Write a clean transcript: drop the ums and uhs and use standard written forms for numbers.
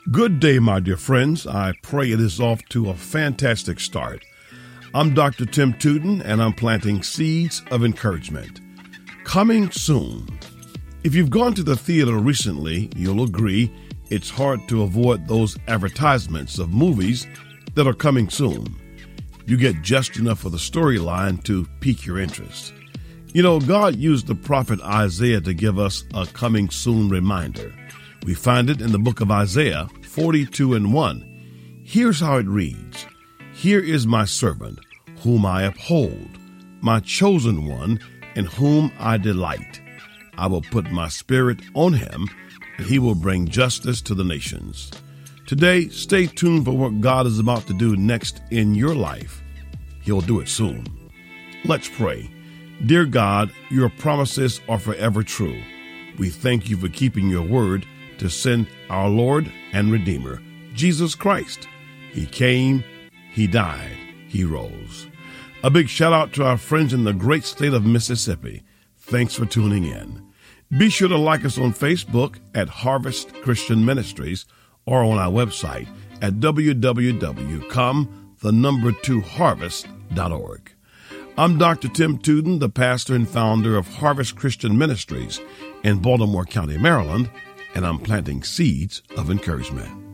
Good day, my dear friends. I pray it is off to a fantastic start. I'm Dr. Tim Tootin, and I'm planting seeds of encouragement. Coming soon. If you've gone to the theater recently, you'll agree it's hard to avoid those advertisements of movies that are coming soon. You get just enough of the storyline to pique your interest. You know, God used the prophet Isaiah to give us a coming soon reminder. We find it in the book of Isaiah 42:1. Here's how it reads. Here is my servant, whom I uphold, my chosen one, in whom I delight. I will put my spirit on him, and he will bring justice to the nations. Today, stay tuned for what God is about to do next in your life. He'll do it soon. Let's pray. Dear God, your promises are forever true. We thank you for keeping your word to send our Lord and Redeemer, Jesus Christ. He came, he died, he rose. A big shout out to our friends in the great state of Mississippi. Thanks for tuning in. Be sure to like us on Facebook at Harvest Christian Ministries or on our website at www.com2harvest.org. I'm Dr. Tim Tootin, the pastor and founder of Harvest Christian Ministries in Baltimore County, Maryland, and I'm planting seeds of encouragement.